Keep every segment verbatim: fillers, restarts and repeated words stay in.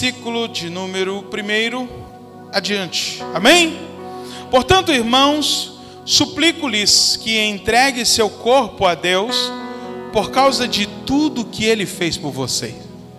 versículo de número primeiro adiante. Amém? Portanto, irmãos, suplico-lhes que entreguem seu corpo a Deus por causa de tudo que Ele fez por vocês.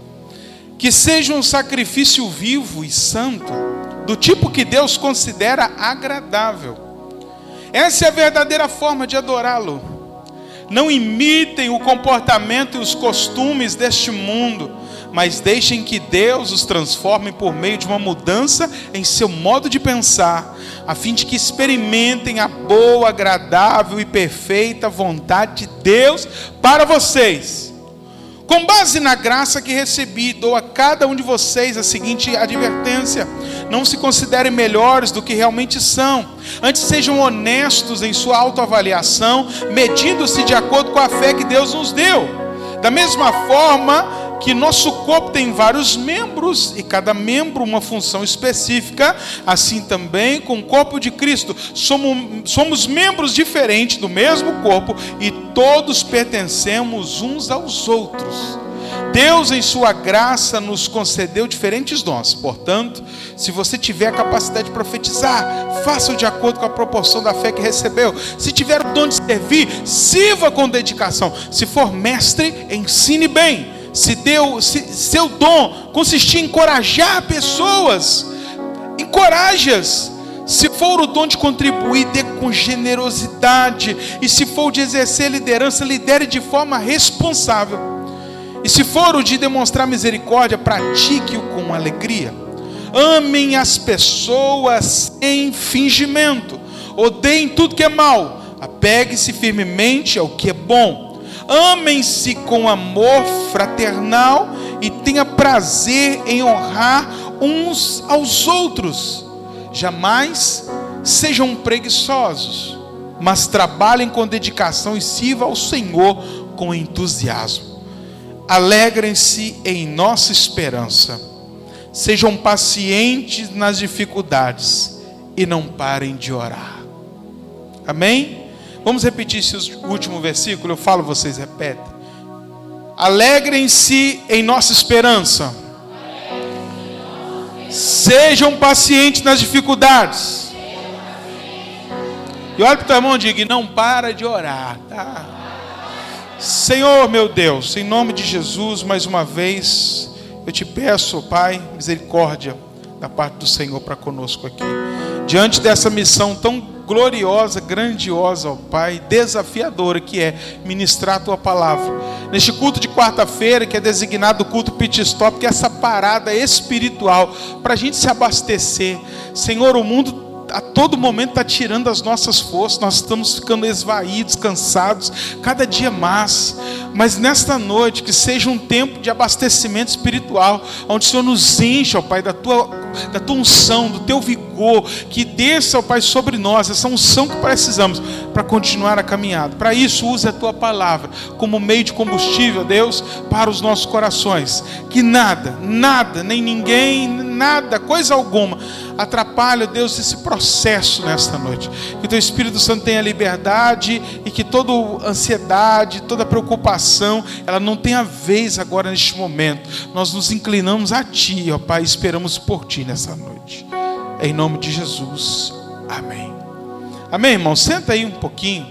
Que seja um sacrifício vivo e santo, do tipo que Deus considera agradável. Essa é a verdadeira forma de adorá-lo. Não imitem o comportamento e os costumes deste mundo, mas deixem que Deus os transforme por meio de uma mudança em seu modo de pensar, a fim de que experimentem a boa, agradável e perfeita vontade de Deus para vocês. Com base na graça que recebi, dou a cada um de vocês a seguinte advertência: não se considerem melhores do que realmente são. Antes sejam honestos em sua autoavaliação, medindo-se de acordo com a fé que Deus nos deu. Da mesma forma que nosso corpo tem vários membros, e cada membro uma função específica, assim também com o corpo de Cristo. Somos, somos membros diferentes do mesmo corpo, e todos pertencemos uns aos outros. Deus, em sua graça, nos concedeu diferentes dons. Portanto, se você tiver a capacidade de profetizar, faça-o de acordo com a proporção da fé que recebeu. Se tiver o dom de servir, sirva com dedicação. Se for mestre, ensine bem. Se, deu, se seu dom consistir em encorajar pessoas, encoraje-as. Se for o dom de contribuir, dê com generosidade. E se for o de exercer liderança, lidere de forma responsável. E se for o de demonstrar misericórdia, pratique-o com alegria. Amem as pessoas sem fingimento. Odeiem tudo que é mal. Apegue-se firmemente ao que é bom. Amem-se com amor fraternal e tenha prazer em honrar uns aos outros. Jamais sejam preguiçosos, mas trabalhem com dedicação e sirvam ao Senhor com entusiasmo. Alegrem-se em nossa esperança. Sejam pacientes nas dificuldades e não parem de orar. Amém? Vamos repetir esse último versículo, eu falo, vocês repetem. Alegrem-se em nossa esperança. Sejam pacientes nas dificuldades. E olha para o teu irmão e diga: não para de orar, tá? Senhor meu Deus, em nome de Jesus, mais uma vez, eu te peço, Pai, misericórdia da parte do Senhor para conosco aqui. Diante dessa missão tão gloriosa, grandiosa, ó Pai, desafiadora, que é ministrar a Tua palavra. Neste culto de quarta-feira, que é designado o culto pit stop, que é essa parada espiritual, para a gente se abastecer. Senhor, o mundo a todo momento está tirando as nossas forças, nós estamos ficando esvaídos, cansados, cada dia mais. Mas nesta noite, que seja um tempo de abastecimento espiritual, onde o Senhor nos encha, ó Pai, da tua, da tua unção, do teu vigor, que desça, ó Pai, sobre nós, essa unção que precisamos para continuar a caminhada. Para isso, use a tua palavra como meio de combustível, Deus, para os nossos corações. Que nada, nada, nem ninguém, nada, coisa alguma, atrapalhe, Deus, esse processo nesta noite. Que o teu Espírito Santo tenha liberdade e que toda ansiedade, toda preocupação, ela não tenha vez agora neste momento. Nós nos inclinamos a Ti, ó Pai, esperamos por Ti nessa noite. Em nome de Jesus. Amém. Amém, irmão? Senta aí um pouquinho.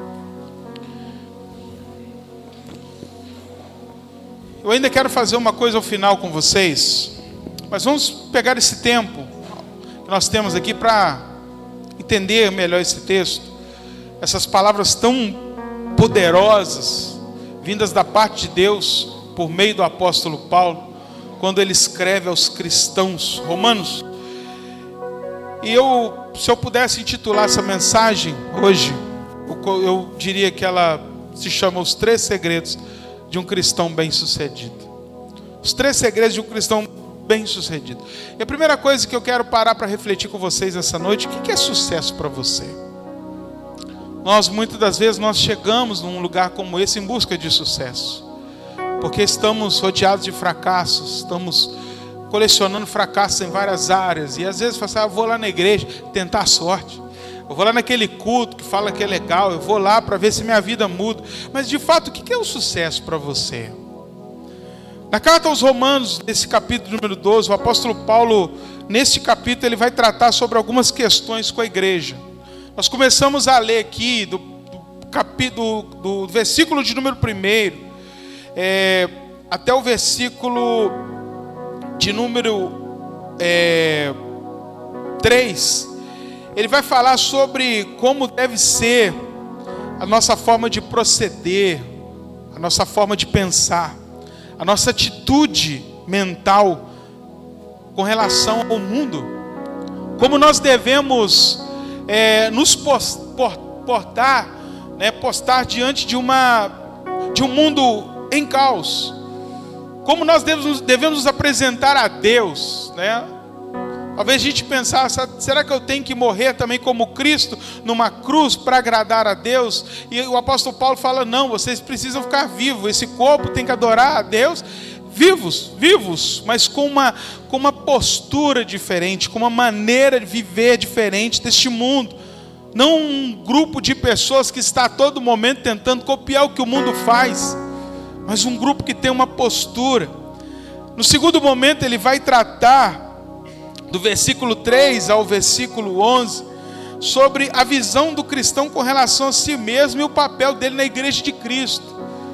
Eu ainda quero fazer uma coisa ao final com vocês, mas vamos pegar esse tempo que nós temos aqui para entender melhor esse texto. Essas palavras tão poderosas, vindas da parte de Deus, por meio do apóstolo Paulo, quando ele escreve aos cristãos romanos. E eu, se eu pudesse intitular essa mensagem hoje, eu diria que ela se chama Os Três Segredos de um Cristão Bem-Sucedido. Os Três Segredos de um Cristão Bem-Sucedido. E a primeira coisa que eu quero parar para refletir com vocês essa noite: o que é sucesso para você? Nós, muitas das vezes, nós chegamos num lugar como esse em busca de sucesso, porque estamos rodeados de fracassos, estamos colecionando fracassos em várias áreas, e às vezes você fala assim: ah, eu vou lá na igreja tentar a sorte, eu vou lá naquele culto que fala que é legal, eu vou lá para ver se minha vida muda. Mas de fato, o que é o sucesso para você? Na carta aos Romanos, nesse capítulo número doze, o apóstolo Paulo, nesse capítulo, ele vai tratar sobre algumas questões com a igreja. Nós começamos a ler aqui do, do, capítulo, do versículo de número primeiro, é, até o versículo de número é, três. Ele vai falar sobre como deve ser a nossa forma de proceder, a nossa forma de pensar, a nossa atitude mental com relação ao mundo. Como nós devemos é, nos portar, né, postar diante de, uma, de um mundo em caos. Como nós devemos, devemos nos apresentar a Deus, né? Talvez a gente pensasse, será que eu tenho que morrer também como Cristo numa cruz para agradar a Deus? E o apóstolo Paulo fala, não, vocês precisam ficar vivos, esse corpo tem que adorar a Deus, vivos, vivos, mas com uma, com uma postura diferente, com uma maneira de viver diferente deste mundo. Não um grupo de pessoas que está a todo momento tentando copiar o que o mundo faz, mas um grupo que tem uma postura. No segundo momento ele vai tratar do versículo três ao versículo onze, sobre a visão do cristão com relação a si mesmo e o papel dele na igreja de Cristo.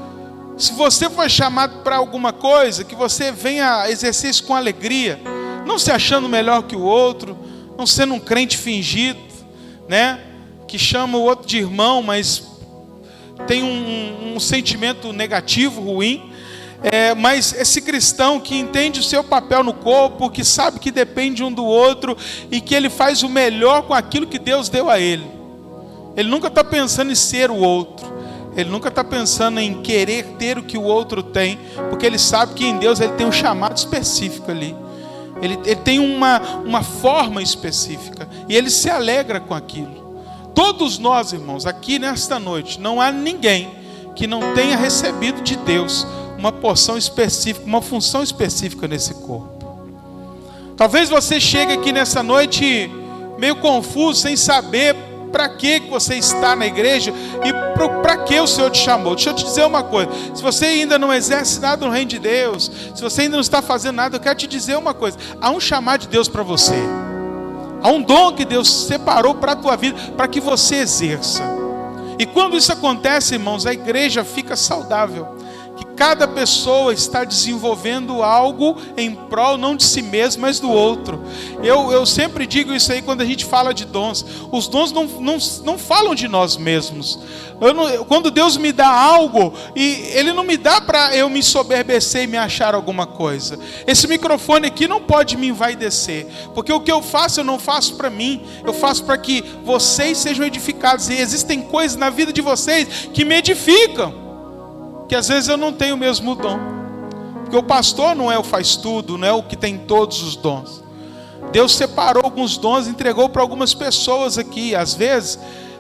Se você foi chamado para alguma coisa, que você venha exercer isso com alegria, não se achando melhor que o outro, não sendo um crente fingido, né? Que chama o outro de irmão, mas tem um, um sentimento negativo, ruim. É, mas esse cristão que entende o seu papel no corpo, que sabe que depende um do outro e que ele faz o melhor com aquilo que Deus deu a ele. Ele nunca está pensando em ser o outro. Ele nunca está pensando em querer ter o que o outro tem, porque ele sabe que em Deus ele tem um chamado específico ali. Ele, ele tem uma, uma forma específica e ele se alegra com aquilo. Todos nós, irmãos, aqui nesta noite, não há ninguém que não tenha recebido de Deus uma porção específica, uma função específica nesse corpo. Talvez você chegue aqui nessa noite meio confuso, sem saber para que você está na igreja e para que o Senhor te chamou. Deixa eu te dizer uma coisa, se você ainda não exerce nada no reino de Deus, se você ainda não está fazendo nada, eu quero te dizer uma coisa, há um chamado de Deus para você, há um dom que Deus separou para a tua vida, para que você exerça. E quando isso acontece, irmãos, a igreja fica saudável. Que cada pessoa está desenvolvendo algo em prol não de si mesmo, mas do outro. Eu, eu sempre digo isso aí quando a gente fala de dons. Os dons não, não, não falam de nós mesmos. Eu não, quando Deus me dá algo, e Ele não me dá para eu me soberbecer e me achar alguma coisa. Esse microfone aqui não pode me envaidecer, porque o que eu faço, eu não faço para mim. Eu faço para que vocês sejam edificados. E existem coisas na vida de vocês que me edificam, que às vezes eu não tenho o mesmo dom, porque o pastor não é o faz tudo, não é o que tem todos os dons. Deus separou alguns dons e entregou para algumas pessoas aqui. Às vezes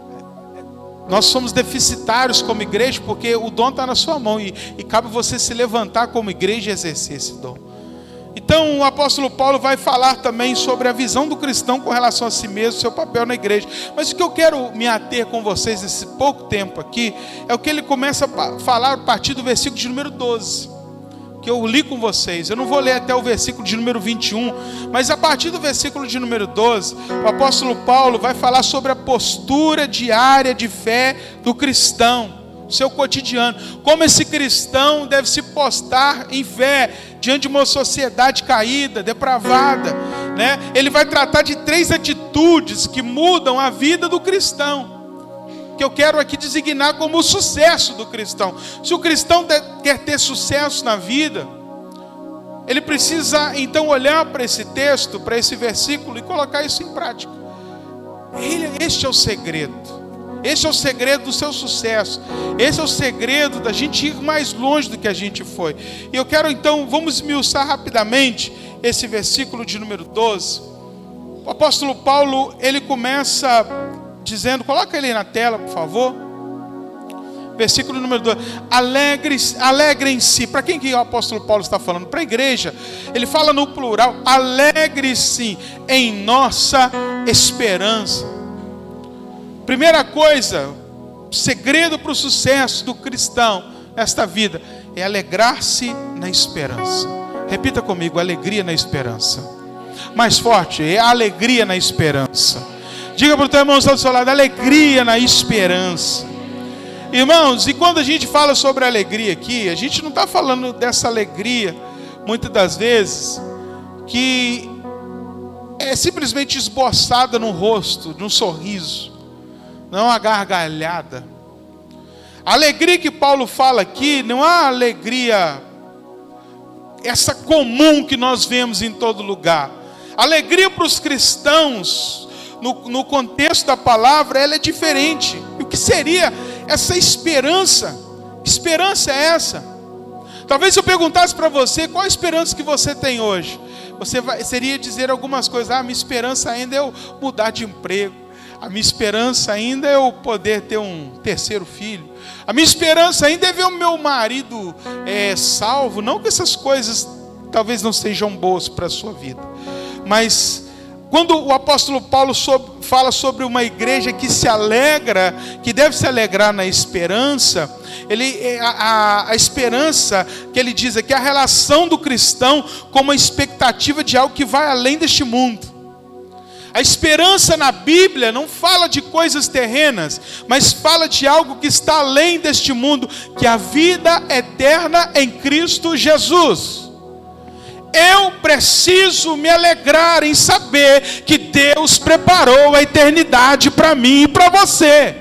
nós somos deficitários como igreja, porque o dom está na sua mão e, e cabe você se levantar como igreja e exercer esse dom. Então o apóstolo Paulo vai falar também sobre a visão do cristão com relação a si mesmo, seu papel na igreja. Mas o que eu quero me ater com vocês nesse pouco tempo aqui, é o que ele começa a falar a partir do versículo de número doze, que eu li com vocês. Eu não vou ler até o versículo de número vinte e um, mas a partir do versículo de número doze, o apóstolo Paulo vai falar sobre a postura diária de fé do cristão, seu cotidiano, como esse cristão deve se postar em fé diante de uma sociedade caída, depravada, né? Ele vai tratar de três atitudes que mudam a vida do cristão, que eu quero aqui designar como o sucesso do cristão. Se o cristão quer ter sucesso na vida, ele precisa então olhar para esse texto, para esse versículo e colocar isso em prática. Ele, este é o segredo. Esse é o segredo do seu sucesso. Esse é o segredo da gente ir mais longe do que a gente foi. E eu quero então, vamos esmiuçar rapidamente esse versículo de número doze. O apóstolo Paulo, ele começa dizendo, coloca ele aí na tela, por favor. Versículo número doze. Alegre-se, alegrem-se. Para quem que o apóstolo Paulo está falando? Para a igreja. Ele fala no plural. Alegre-se em nossa esperança. Primeira coisa, segredo para o sucesso do cristão nesta vida, é alegrar-se na esperança. Repita comigo: alegria na esperança. Mais forte: é alegria na esperança. Diga para o teu irmão que está do seu lado: alegria na esperança. Irmãos, e quando a gente fala sobre alegria aqui, a gente não está falando dessa alegria, muitas das vezes, que é simplesmente esboçada no rosto, num sorriso, não uma gargalhada. A alegria que Paulo fala aqui não é a alegria essa comum que nós vemos em todo lugar. A alegria para os cristãos, no, no contexto da palavra, ela é diferente. E o que seria essa esperança? Que esperança é essa? Talvez se eu perguntasse para você, qual a esperança que você tem hoje? Você vai, seria dizer algumas coisas. Ah, minha esperança ainda é eu mudar de emprego. A minha esperança ainda é eu poder ter um terceiro filho. A minha esperança ainda é ver o meu marido é, salvo. Não que essas coisas talvez não sejam boas para a sua vida. Mas quando o apóstolo Paulo sobre, fala sobre uma igreja que se alegra, que deve se alegrar na esperança, ele, a, a, a esperança que ele diz aqui é a relação do cristão com uma expectativa de algo que vai além deste mundo. A esperança na Bíblia não fala de coisas terrenas, mas fala de algo que está além deste mundo, que é a vida eterna em Cristo Jesus. Eu preciso me alegrar em saber que Deus preparou a eternidade para mim e para você.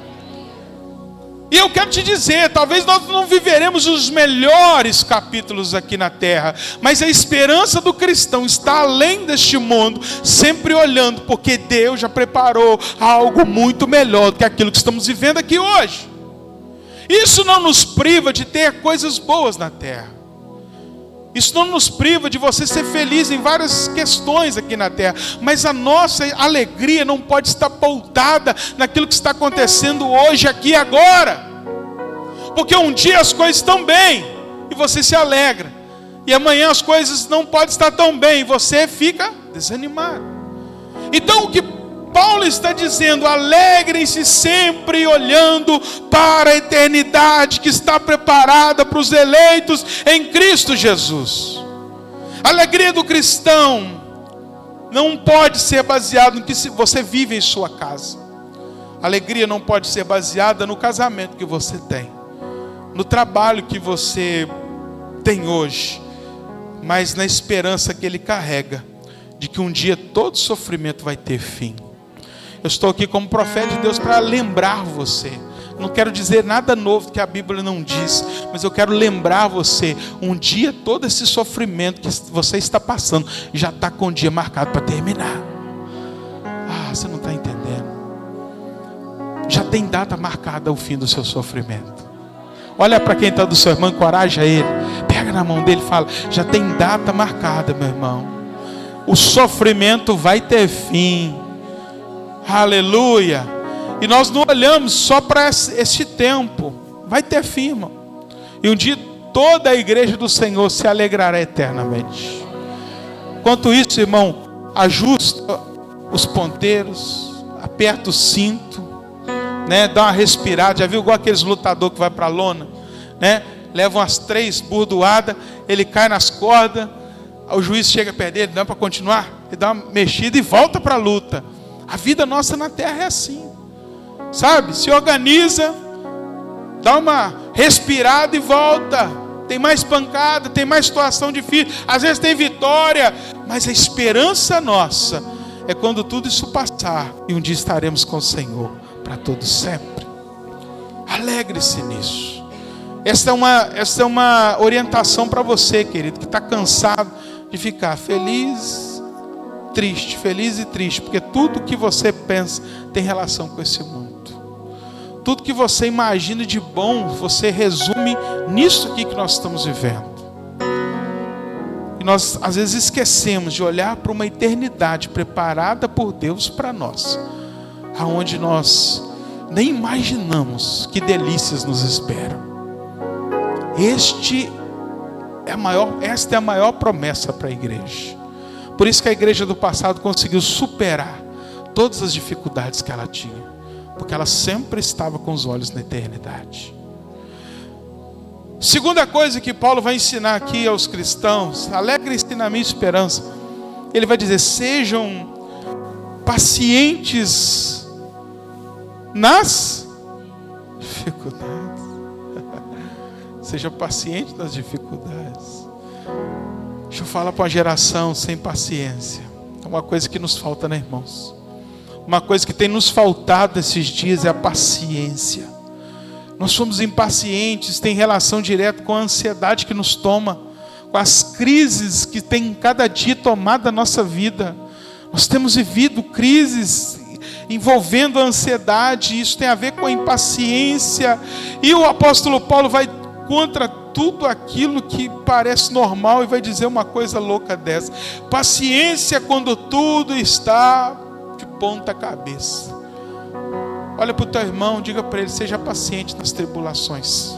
E eu quero te dizer, talvez nós não viveremos os melhores capítulos aqui na terra, mas a esperança do cristão está além deste mundo, sempre olhando, porque Deus já preparou algo muito melhor do que aquilo que estamos vivendo aqui hoje. Isso não nos priva de ter coisas boas na terra. Isso não nos priva de você ser feliz em várias questões aqui na terra. Mas a nossa alegria não pode estar pautada naquilo que está acontecendo hoje, aqui e agora. Porque um dia as coisas estão bem e você se alegra. E amanhã as coisas não podem estar tão bem e você fica desanimado. Então o que Paulo está dizendo: alegrem-se sempre olhando para a eternidade que está preparada para os eleitos em Cristo Jesus. A alegria do cristão não pode ser baseada no que você vive em sua casa. A alegria não pode ser baseada no casamento que você tem, no trabalho que você tem hoje, mas na esperança que ele carrega de que um dia todo sofrimento vai ter fim. Eu estou aqui como profeta de Deus para lembrar você. Não quero dizer nada novo que a Bíblia não diz, mas eu quero lembrar você, um dia todo esse sofrimento que você está passando já está com o dia marcado para terminar. Ah, você não está entendendo. Já tem data marcada o fim do seu sofrimento. Olha para quem está do seu irmão, encoraja ele, pega na mão dele e fala: já tem data marcada, meu irmão. O sofrimento vai ter fim. Aleluia. E nós não olhamos só para este tempo. Vai ter fim, irmão. E um dia toda a igreja do Senhor se alegrará eternamente. Enquanto isso, irmão, ajusta os ponteiros, aperta o cinto, né? Dá uma respirada. Já viu igual aqueles lutadores que vai para a lona, né? Leva umas três burdoadas, ele cai nas cordas, o juiz chega perto dele, dá para continuar? Ele dá uma mexida e volta para a luta. A vida nossa na terra é assim, sabe? Se organiza, dá uma respirada e volta. Tem mais pancada, tem mais situação difícil, às vezes tem vitória, mas a esperança nossa é quando tudo isso passar e um dia estaremos com o Senhor para todo sempre. Alegre-se nisso. Essa é uma, essa é uma orientação para você, querido, que está cansado de ficar feliz, triste, feliz e triste, porque tudo que você pensa tem relação com esse mundo. Tudo que você imagina de bom, você resume nisso aqui que nós estamos vivendo. E nós às vezes esquecemos de olhar para uma eternidade preparada por Deus para nós, aonde nós nem imaginamos que delícias nos esperam. Este é a maior, esta é a maior promessa para a igreja. Por isso que a igreja do passado conseguiu superar todas as dificuldades que ela tinha, porque ela sempre estava com os olhos na eternidade. Segunda coisa que Paulo vai ensinar aqui aos cristãos, alegrem-se na minha esperança. Ele vai dizer: sejam pacientes nas dificuldades. Seja paciente nas dificuldades. Deixa eu falar para uma geração sem paciência. É uma coisa que nos falta, né, irmãos? Uma coisa que tem nos faltado esses dias é a paciência. Nós somos impacientes, tem relação direta com a ansiedade que nos toma, com as crises que tem cada dia tomado a nossa vida. Nós temos vivido crises envolvendo a ansiedade, isso tem a ver com a impaciência. E o apóstolo Paulo vai contra tudo aquilo que parece normal e vai dizer uma coisa louca dessa: paciência quando tudo está de ponta cabeça. Olha para o teu irmão, diga para ele: seja paciente nas tribulações.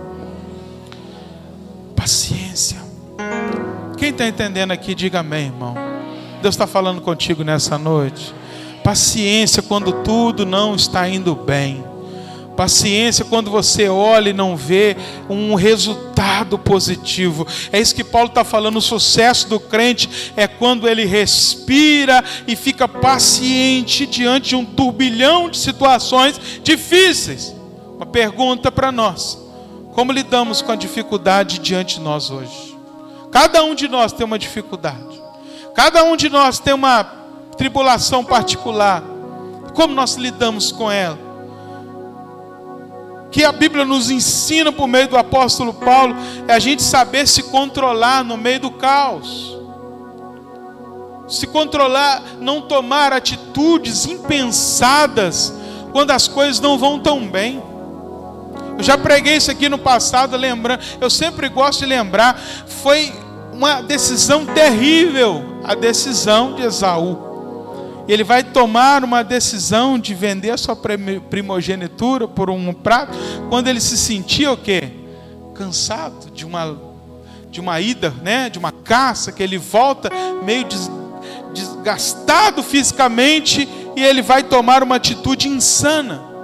Paciência. Quem está entendendo aqui, diga amém, irmão. Deus está falando contigo nessa noite. Paciência quando tudo não está indo bem. Paciência quando você olha e não vê um resultado positivo. É isso que Paulo está falando. O sucesso do crente é quando ele respira e fica paciente diante de um turbilhão de situações difíceis. Uma pergunta para nós: como lidamos com a dificuldade diante de nós hoje? Cada um de nós tem uma dificuldade. Cada um de nós tem uma tribulação particular. Como nós lidamos com ela? Que a Bíblia nos ensina por meio do apóstolo Paulo é a gente saber se controlar no meio do caos. Se controlar, não tomar atitudes impensadas quando as coisas não vão tão bem. Eu já preguei isso aqui no passado, lembrando, eu sempre gosto de lembrar, foi uma decisão terrível, a decisão de Esaú. Ele vai tomar uma decisão de vender a sua primogenitura por um prato, quando ele se sentia o quê? Cansado de uma, de uma ida, né? De uma caça, que ele volta meio des, desgastado fisicamente, e ele vai tomar uma atitude insana.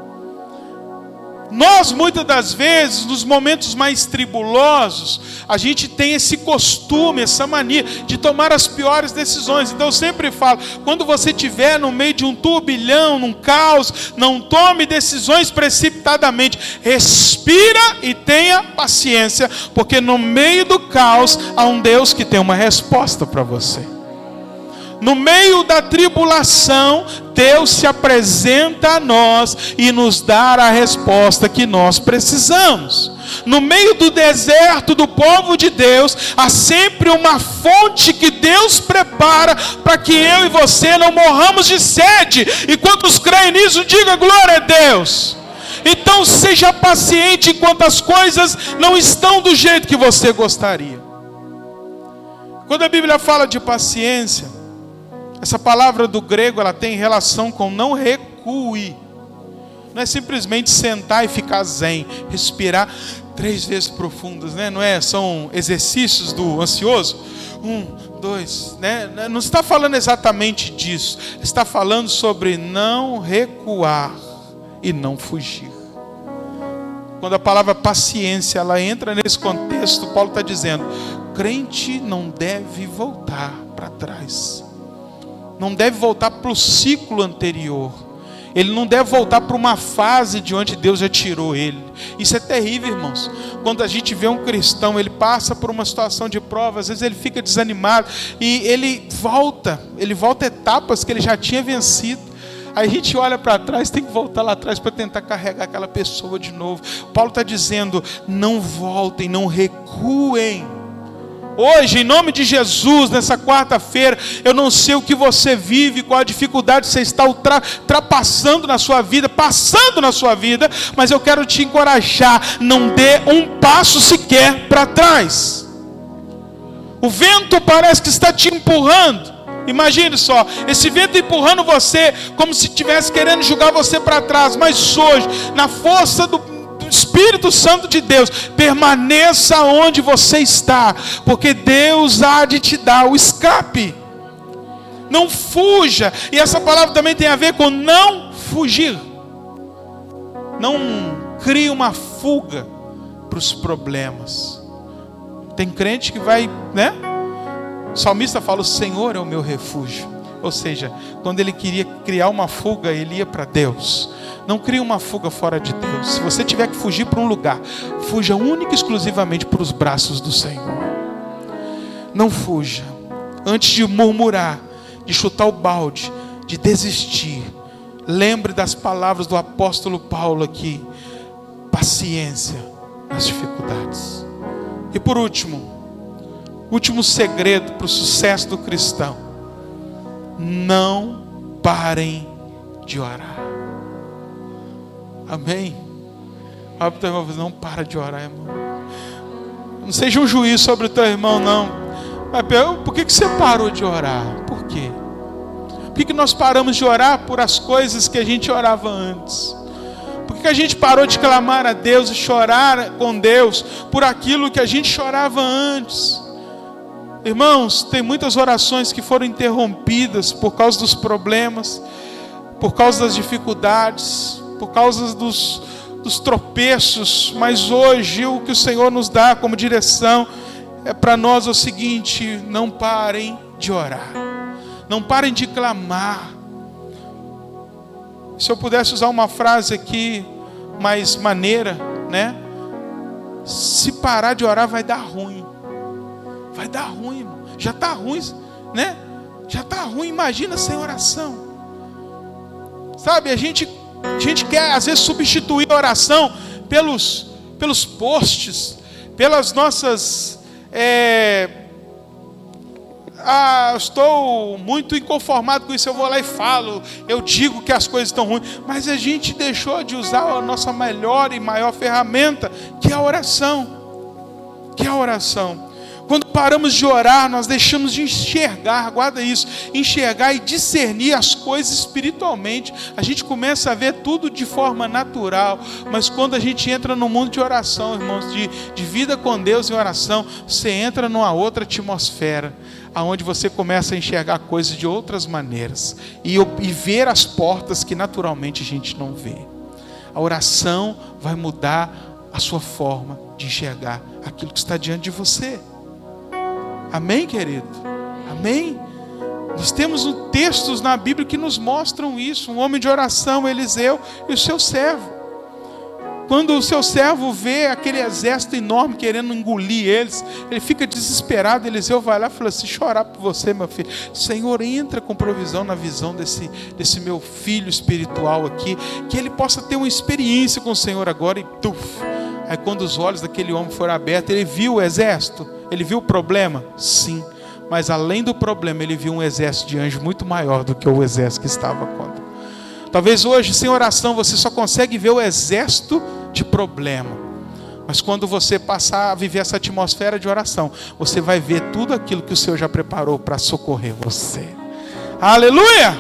Nós, muitas das vezes, nos momentos mais tribulosos, a gente tem esse costume, essa mania de tomar as piores decisões. Então eu sempre falo, quando você estiver no meio de um turbilhão, num caos, não tome decisões precipitadamente. Respira e tenha paciência, porque no meio do caos há um Deus que tem uma resposta para você. No meio da tribulação, Deus se apresenta a nós e nos dá a resposta que nós precisamos. No meio do deserto do povo de Deus, há sempre uma fonte que Deus prepara para que eu e você não morramos de sede. E quantos creem nisso, diga glória a Deus. Então seja paciente enquanto as coisas não estão do jeito que você gostaria. Quando a Bíblia fala de paciência, essa palavra do grego, ela tem relação com não recue. Não é simplesmente sentar e ficar zen, respirar três vezes profundas, né? Não é? São exercícios do ansioso. Um, dois, né? Não está falando exatamente disso. Está falando sobre não recuar e não fugir. Quando a palavra paciência, ela entra nesse contexto, Paulo está dizendo: crente não deve voltar para trás. Não deve voltar para o ciclo anterior. Ele não deve voltar para uma fase de onde Deus já tirou ele. Isso é terrível, irmãos. Quando a gente vê um cristão, ele passa por uma situação de prova, às vezes ele fica desanimado e ele volta, ele volta etapas que ele já tinha vencido. Aí a gente olha para trás, tem que voltar lá atrás para tentar carregar aquela pessoa de novo. Paulo está dizendo: não voltem, não recuem. Hoje, em nome de Jesus, nessa quarta-feira, eu não sei o que você vive, qual a dificuldade você está ultrapassando na sua vida, passando na sua vida, mas eu quero te encorajar: não dê um passo sequer para trás. O vento parece que está te empurrando. Imagine só, esse vento empurrando você, como se estivesse querendo jogar você para trás. Mas hoje, na força do Espírito Santo de Deus, permaneça onde você está, porque Deus há de te dar o escape. Não fuja. E essa palavra também tem a ver com não fugir. Não crie uma fuga, para os problemas. Tem crente que vai, né? O salmista fala: o Senhor é o meu refúgio. Ou seja, quando ele queria criar uma fuga, ele ia para Deus. Não crie uma fuga fora de Deus. Se você tiver que fugir para um lugar, fuja única e exclusivamente para os braços do Senhor. Não fuja. Antes de murmurar, de chutar o balde, de desistir, lembre das palavras do apóstolo Paulo aqui: paciência nas dificuldades. E por último, último segredo para o sucesso do cristão: não parem de orar. Amém? Olha para o teu irmão: não para de orar, irmão. Não seja um juiz sobre o teu irmão, não. Mas por que você parou de orar? Por quê? Por que nós paramos de orar por as coisas que a gente orava antes? Por que a gente parou de clamar a Deus e chorar com Deus por aquilo que a gente chorava antes? Irmãos, tem muitas orações que foram interrompidas por causa dos problemas, por causa das dificuldades, por causa dos, dos tropeços. Mas hoje o que o Senhor nos dá como direção é para nós o seguinte: não parem de orar, não parem de clamar. Se eu pudesse usar uma frase aqui mais maneira, né? Se parar de orar vai dar ruim. Vai dar ruim, irmão. Já está ruim, né? Já está ruim, imagina sem oração. Sabe, a gente, a gente quer às vezes substituir a oração pelos, pelos posts, pelas nossas... É, ah, estou muito inconformado com isso, eu vou lá e falo, eu digo que as coisas estão ruins. Mas a gente deixou de usar a nossa melhor e maior ferramenta, que é a oração. Que é a oração. Quando paramos de orar, nós deixamos de enxergar, guarda isso, enxergar e discernir as coisas espiritualmente. A gente começa a ver tudo de forma natural, mas quando a gente entra no mundo de oração, irmãos, de, de vida com Deus em oração, você entra numa outra atmosfera, aonde você começa a enxergar coisas de outras maneiras e, e ver as portas que naturalmente a gente não vê. A oração vai mudar a sua forma de enxergar aquilo que está diante de você. Amém, querido? Amém? Nós temos textos na Bíblia que nos mostram isso. Um homem de oração, Eliseu, e o seu servo. Quando o seu servo vê aquele exército enorme querendo engolir eles, ele fica desesperado. Eliseu vai lá e fala assim: chorar por você, meu filho. Senhor, entra com provisão na visão desse, desse meu filho espiritual aqui, que ele possa ter uma experiência com o Senhor agora. E tuf! Aí quando os olhos daquele homem foram abertos, ele viu o exército. Ele viu o problema? Sim. Mas além do problema, ele viu um exército de anjos muito maior do que o exército que estava contra. Talvez hoje, sem oração, você só consegue ver o exército de problema. Mas quando você passar a viver essa atmosfera de oração, você vai ver tudo aquilo que o Senhor já preparou para socorrer você. Aleluia!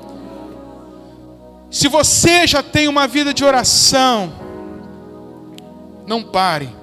Se você já tem uma vida de oração, não pare.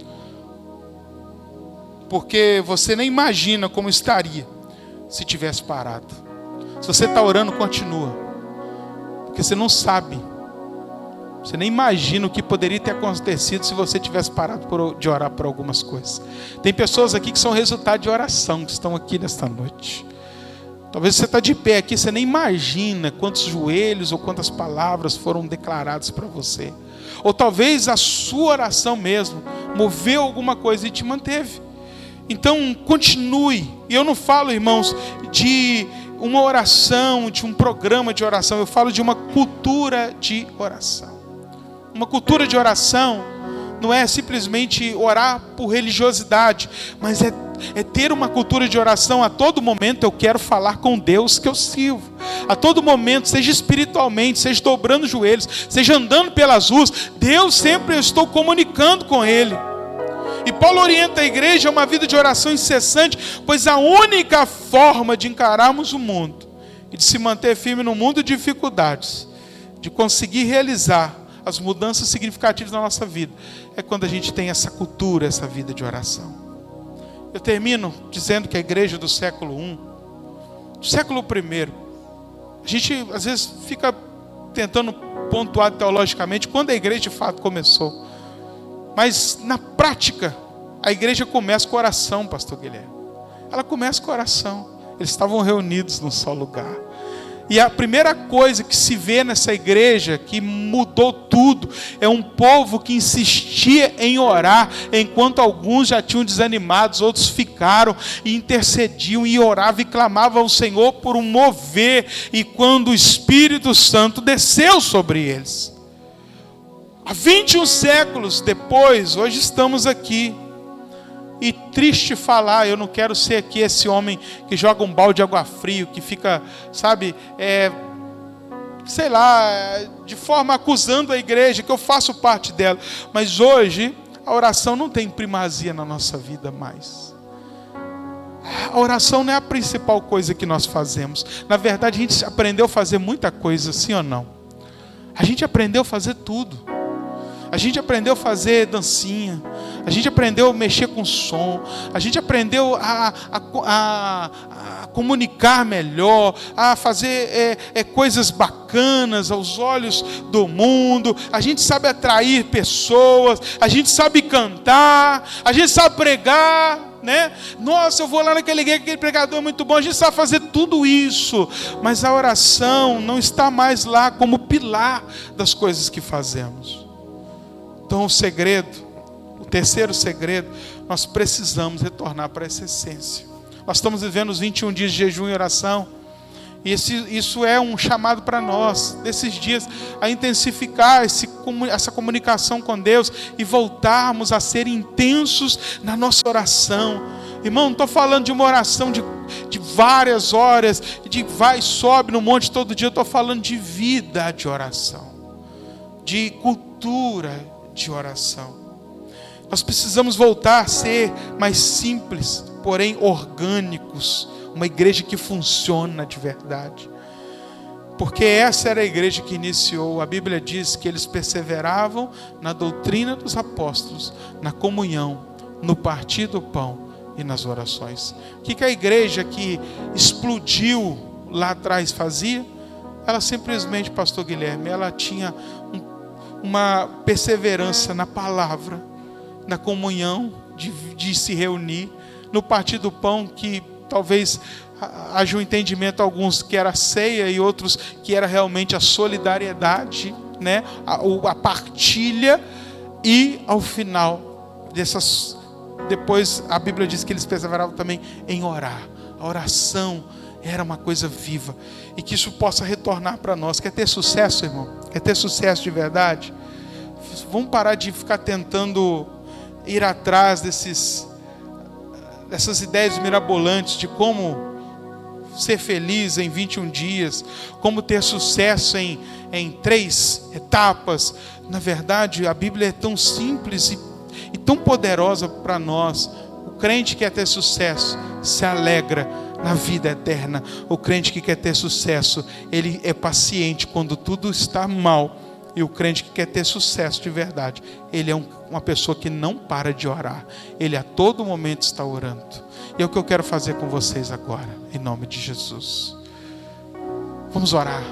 Porque você nem imagina como estaria se tivesse parado. Se você está orando, continua. Porque você não sabe. Você nem imagina o que poderia ter acontecido se você tivesse parado por, de orar por algumas coisas. Tem pessoas aqui que são resultado de oração, que estão aqui nesta noite. Talvez você está de pé aqui, você nem imagina quantos joelhos ou quantas palavras foram declaradas para você. Ou talvez a sua oração mesmo moveu alguma coisa e te manteve. Então, continue. E eu não falo, irmãos, de uma oração, de um programa de oração. Eu falo de uma cultura de oração. Uma cultura de oração não é simplesmente orar por religiosidade, mas é, é ter uma cultura de oração. A todo momento eu quero falar com Deus que eu sirvo. A todo momento, seja espiritualmente, seja dobrando os joelhos, seja andando pelas ruas, Deus sempre eu estou comunicando com Ele. E Paulo orienta a igreja a uma vida de oração incessante, pois a única forma de encararmos o mundo e de se manter firme no mundo de dificuldades, de conseguir realizar as mudanças significativas na nossa vida, é quando a gente tem essa cultura, essa vida de oração. Eu termino dizendo que a igreja do século um, do século primeiro, a gente às vezes fica tentando pontuar teologicamente quando a igreja de fato começou. Mas na prática, a igreja começa com oração, pastor Guilherme. Ela começa com oração. Eles estavam reunidos num só lugar. E a primeira coisa que se vê nessa igreja, que mudou tudo, é um povo que insistia em orar, enquanto alguns já tinham desanimado, outros ficaram e intercediam e oravam e clamavam ao Senhor por um mover. E quando o Espírito Santo desceu sobre eles. Há vinte e um séculos depois, hoje estamos aqui. E triste falar, eu não quero ser aqui esse homem que joga um balde de água fria, que fica, sabe, é, sei lá, de forma acusando a igreja, que eu faço parte dela. Mas hoje, a oração não tem primazia na nossa vida mais. A oração não é a principal coisa que nós fazemos. Na verdade, a gente aprendeu a fazer muita coisa, sim ou não? A gente aprendeu a fazer tudo. A gente aprendeu a fazer dancinha. A gente aprendeu a mexer com som. A gente aprendeu a, a, a, a comunicar melhor, a fazer é, é, coisas bacanas aos olhos do mundo. A gente sabe atrair pessoas. A gente sabe cantar. A gente sabe pregar, né? Nossa, eu vou lá naquele igreja, aquele pregador é muito bom. A gente sabe fazer tudo isso. Mas a oração não está mais lá como pilar das coisas que fazemos. Então o segredo, o terceiro segredo, nós precisamos retornar para essa essência. Nós estamos vivendo os vinte e um dias de jejum e oração. E esse, isso é um chamado para nós, desses dias, a intensificar esse, essa comunicação com Deus e voltarmos a ser intensos na nossa oração. Irmão, não estou falando de uma oração de, de várias horas, de vai e sobe no monte todo dia. Eu estou falando de vida de oração, de cultura de oração. Nós precisamos voltar a ser mais simples, porém orgânicos, uma igreja que funciona de verdade, porque essa era a igreja que iniciou. A Bíblia diz que eles perseveravam na doutrina dos apóstolos, na comunhão, no partir do pão e nas orações. O que a igreja que explodiu lá atrás fazia? Ela simplesmente, pastor Guilherme, ela tinha um uma perseverança na palavra, na comunhão, de, de se reunir, no partir do pão, que talvez haja um entendimento, alguns que era ceia e outros que era realmente a solidariedade, né? a, a partilha, e ao final dessas, depois a Bíblia diz que eles perseveravam também em orar. A oração era uma coisa viva, e que isso possa retornar para nós. Quer ter sucesso, irmão? Quer ter sucesso de verdade? Vamos parar de ficar tentando ir atrás desses, dessas ideias mirabolantes de como ser feliz em vinte e um dias, como ter sucesso em, em três etapas. Na verdade, a Bíblia é tão simples e, e tão poderosa para nós. O crente que quer ter sucesso se alegra na vida eterna. O crente que quer ter sucesso, ele é paciente quando tudo está mal. E o crente que quer ter sucesso de verdade, ele é um, uma pessoa que não para de orar. Ele a todo momento está orando. E é o que eu quero fazer com vocês agora, em nome de Jesus. Vamos orar.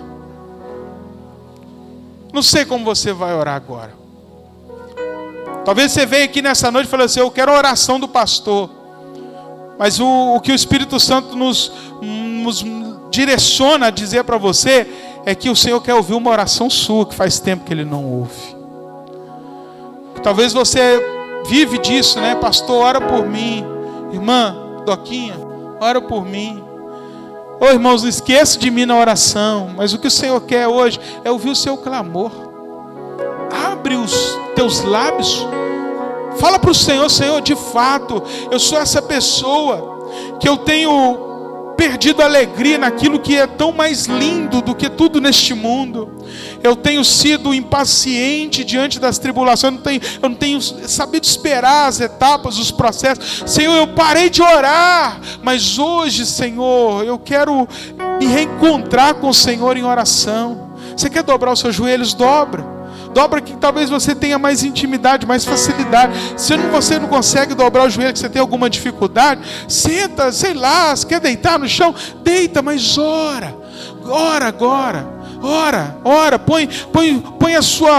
Não sei como você vai orar agora. Talvez você veja aqui nessa noite e fale assim: eu quero a oração do pastor. Mas o, o que o Espírito Santo nos, nos direciona a dizer para você é que o Senhor quer ouvir uma oração sua, que faz tempo que Ele não ouve. Talvez você vive disso, né? Pastor, ora por mim. Irmã, Doquinha, ora por mim. Ô irmãos, não esqueça de mim na oração. Mas o que o Senhor quer hoje é ouvir o seu clamor. Abre os teus lábios. Fala para o Senhor: Senhor, de fato, eu sou essa pessoa que eu tenho perdido a alegria naquilo que é tão mais lindo do que tudo neste mundo. Eu tenho sido impaciente diante das tribulações, eu não tenho, eu não tenho sabido esperar as etapas, os processos. Senhor, eu parei de orar, mas hoje, Senhor, eu quero me reencontrar com o Senhor em oração. Você quer dobrar os seus joelhos? Dobra. Dobra que talvez você tenha mais intimidade, mais facilidade. Se você não consegue dobrar o joelho, que você tem alguma dificuldade, senta, sei lá, se quer deitar no chão, deita, mas ora. Ora agora. Ora, ora, põe, põe, põe a sua...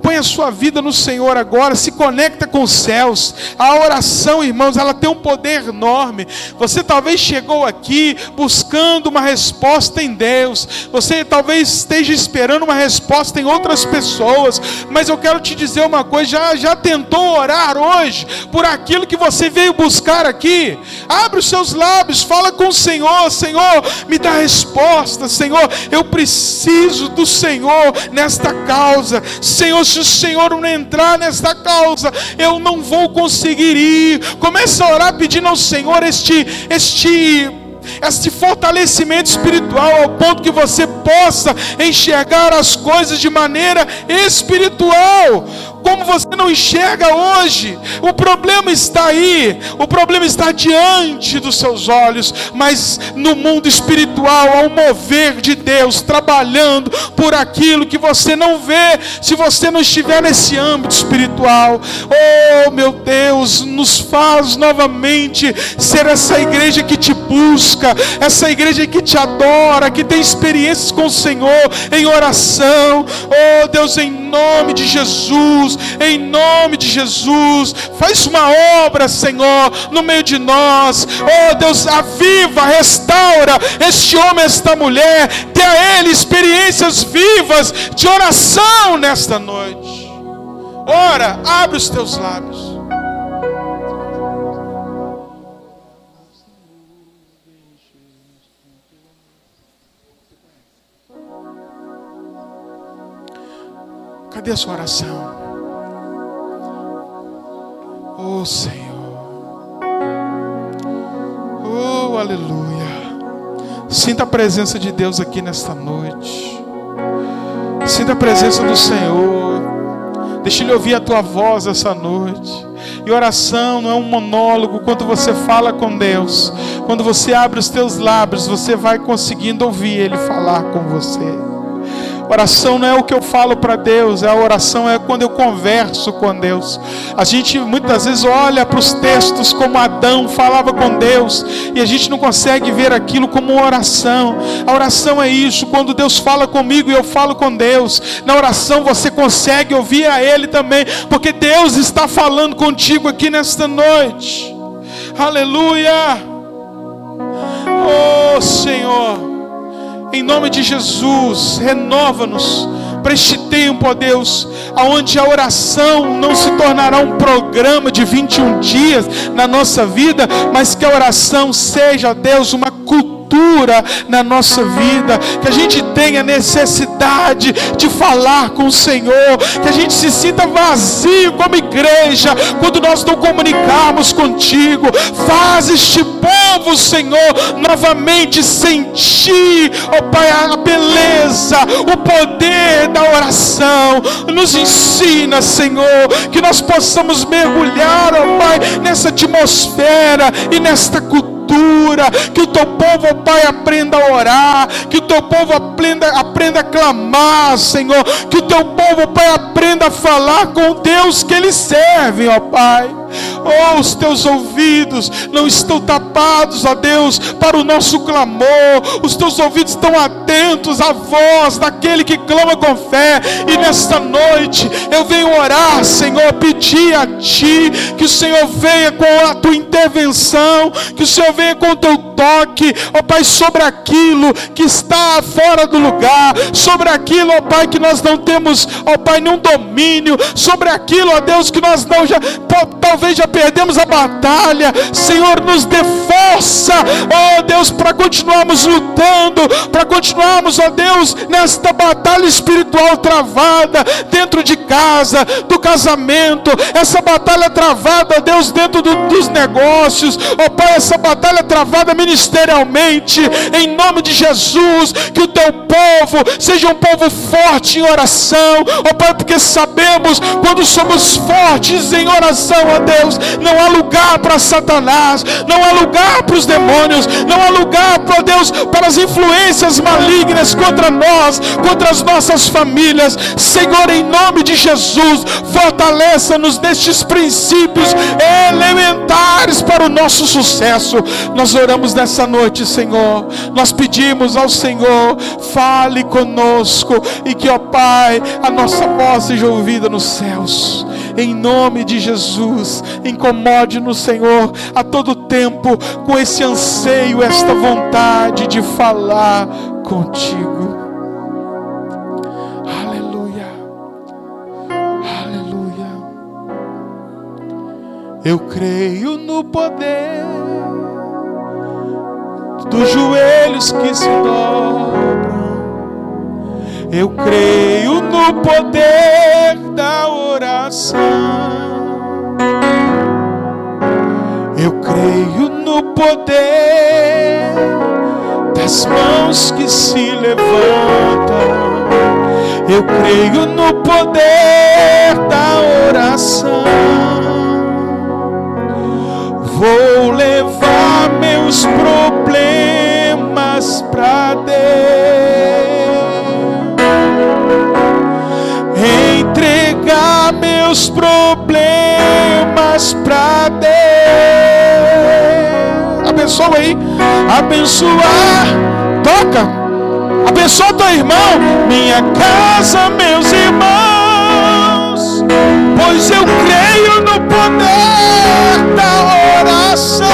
põe a sua vida no Senhor agora, se conecta com os céus. A oração, irmãos, ela tem um poder enorme. Você talvez chegou aqui buscando uma resposta em Deus, você talvez esteja esperando uma resposta em outras pessoas, mas eu quero te dizer uma coisa: já, já tentou orar hoje por aquilo que você veio buscar aqui? Abre os seus lábios, fala com o Senhor: Senhor, me dá resposta. Senhor, eu preciso do Senhor nesta causa. Senhor, se o Senhor não entrar nesta causa, eu não vou conseguir ir. Começa a orar pedindo ao Senhor este, este, este fortalecimento espiritual, ao ponto que você possa enxergar as coisas de maneira espiritual, como você não enxerga hoje. O problema está aí, o problema está diante dos seus olhos, mas no mundo espiritual há um mover de Deus trabalhando por aquilo que você não vê, se você não estiver nesse âmbito espiritual. Oh meu Deus, nos faz novamente ser essa igreja que te busca, essa igreja que te adora, que tem experiências com o Senhor em oração. Oh Deus, em nome de Jesus, em nome de Jesus, faz uma obra, Senhor, no meio de nós. Oh Deus, aviva, restaura este homem, esta mulher, dê a ele experiências vivas de oração nesta noite. Ora, abre os teus lábios. Cadê a sua oração? Oh Senhor, oh aleluia. Sinta a presença de Deus aqui nesta noite. Sinta a presença do Senhor. Deixa Ele ouvir a tua voz essa noite. E oração não é um monólogo. Quando você fala com Deus, quando você abre os teus lábios, você vai conseguindo ouvir Ele falar com você. Oração não é o que eu falo para Deus, a oração é quando eu converso com Deus. A gente muitas vezes olha para os textos como Adão falava com Deus, e a gente não consegue ver aquilo como uma oração. A oração é isso, quando Deus fala comigo e eu falo com Deus. Na oração você consegue ouvir a Ele também, porque Deus está falando contigo aqui nesta noite. Aleluia. Oh Senhor, em nome de Jesus, renova-nos para este tempo, ó Deus, aonde a oração não se tornará um programa de vinte e um dias na nossa vida, mas que a oração seja, ó Deus, uma cultura na nossa vida, que a gente tenha necessidade de falar com o Senhor, que a gente se sinta vazio como igreja quando nós não comunicarmos contigo. Faz este povo, Senhor, novamente sentir, ó Pai, a beleza, o poder da oração. Nos ensina, Senhor, que nós possamos mergulhar, ó Pai, nessa atmosfera e nesta cultura. Que o teu povo, ó Pai, aprenda a orar, que o teu povo aprenda, aprenda a clamar, Senhor, que o teu povo, ó Pai, aprenda a falar com o Deus que eles servem, ó Pai. Oh, os teus ouvidos não estão tapados, ó Deus, para o nosso clamor. Os teus ouvidos estão atentos à voz daquele que clama com fé. E nesta noite eu venho orar, Senhor, pedir a Ti que o Senhor venha com a Tua intervenção, que o Senhor venha com o Teu toque, ó Pai, sobre aquilo que está fora do lugar, sobre aquilo, ó Pai, que nós não temos, ó Pai, nenhum domínio, sobre aquilo, ó Deus, que nós não já, talvez já perdemos a batalha. Senhor, nos dê força, ó Deus, para continuarmos lutando, para continuarmos, ó Deus, nesta batalha espiritual travada dentro de casa, do casamento, essa batalha travada, ó Deus, dentro do, dos negócios, ó Pai, essa batalha travada ministerialmente, em nome de Jesus. Que o teu povo seja um povo forte em oração, ó Pai, porque sabemos, quando somos fortes em oração, ó Deus, não há lugar para Satanás, não há lugar para os demônios, não há lugar, ó Deus, para as influências malignas contra nós, contra as nossas famílias. Senhor, em nome de Jesus, fortaleça-nos nestes princípios elementares para o nosso sucesso. Nós oramos nessa noite, Senhor. Nós pedimos ao Senhor, fale conosco e que, ó Pai, a nossa voz seja ouvida nos céus. Em nome de Jesus, incomode-nos, Senhor, a todo tempo com esse anseio, esta vontade de falar contigo. Aleluia, aleluia. Eu creio no poder dos joelhos que se dobram. Eu creio no poder da oração. Eu creio no poder das mãos que se levantam. Eu creio no poder da oração. Vou levar meus problemas pra Deus, entregar meus problemas pra Deus. Abençoa aí, abençoar, toca, abençoa teu irmão, minha casa, meus irmãos, pois eu creio no poder da oração.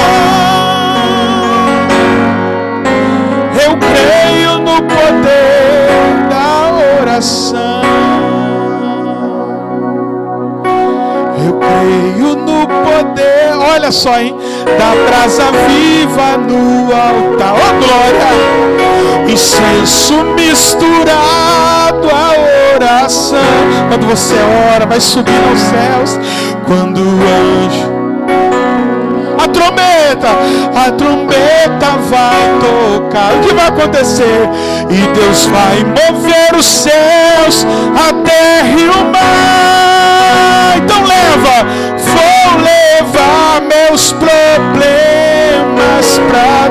Eu creio no poder da oração. Eu creio no poder, olha só, hein, da brasa viva no altar. Oh glória! Incenso misturado à oração. Quando você ora, vai subir aos céus. Quando o anjo, a trombeta, a trombeta vai tocar, o que vai acontecer? E Deus vai mover os céus, a terra e o mar. Então leva, vou levar meus problemas pra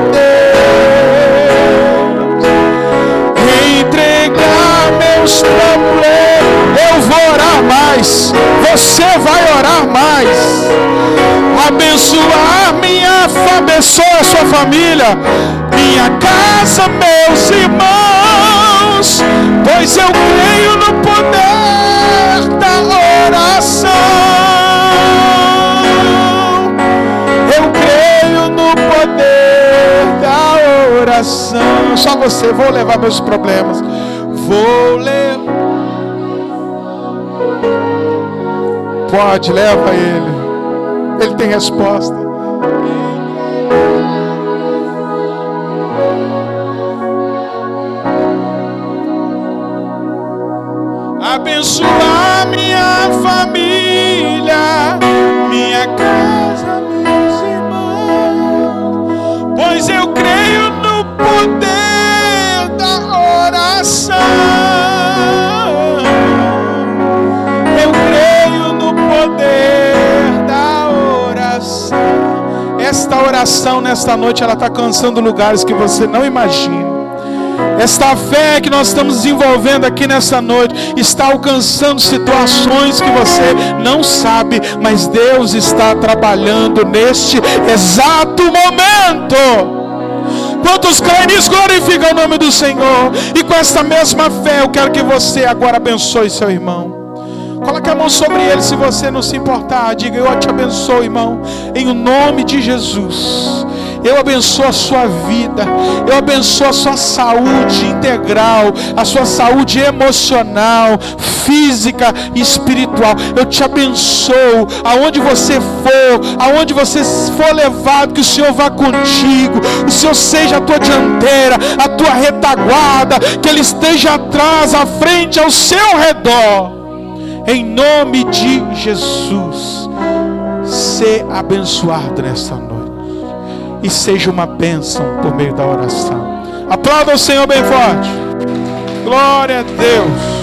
Deus, entregar meus problemas. Eu vou orar mais, você vai orar mais. Abençoar minha família, abençoa a sua família, minha casa, meus irmãos, pois eu creio no poder da oração. Eu creio no poder da oração. Só você, vou levar meus problemas. Vou levar. Pode, leva ele. Ele tem resposta. Abençoar minha família, minha casa, meus irmãos, pois eu creio no poder da oração. Eu creio no poder da oração. Esta oração nesta noite, ela está alcançando lugares que você não imagina. Esta fé que nós estamos desenvolvendo aqui nessa noite está alcançando situações que você não sabe, mas Deus está trabalhando neste exato momento. Quantos creem nisso, glorificam o nome do Senhor. E com esta mesma fé eu quero que você agora abençoe seu irmão. Coloque a mão sobre ele, se você não se importar. Diga: eu te abençoo, irmão, em o nome de Jesus. Eu abençoo a sua vida, eu abençoo a sua saúde integral, a sua saúde emocional, física e espiritual. Eu te abençoo, aonde você for, aonde você for levado, que o Senhor vá contigo, o Senhor seja a tua dianteira, a tua retaguarda, que Ele esteja atrás, à frente, ao seu redor. Em nome de Jesus, ser abençoado nesta noite. E seja uma bênção por meio da oração. Aplauda o Senhor bem forte. Glória a Deus.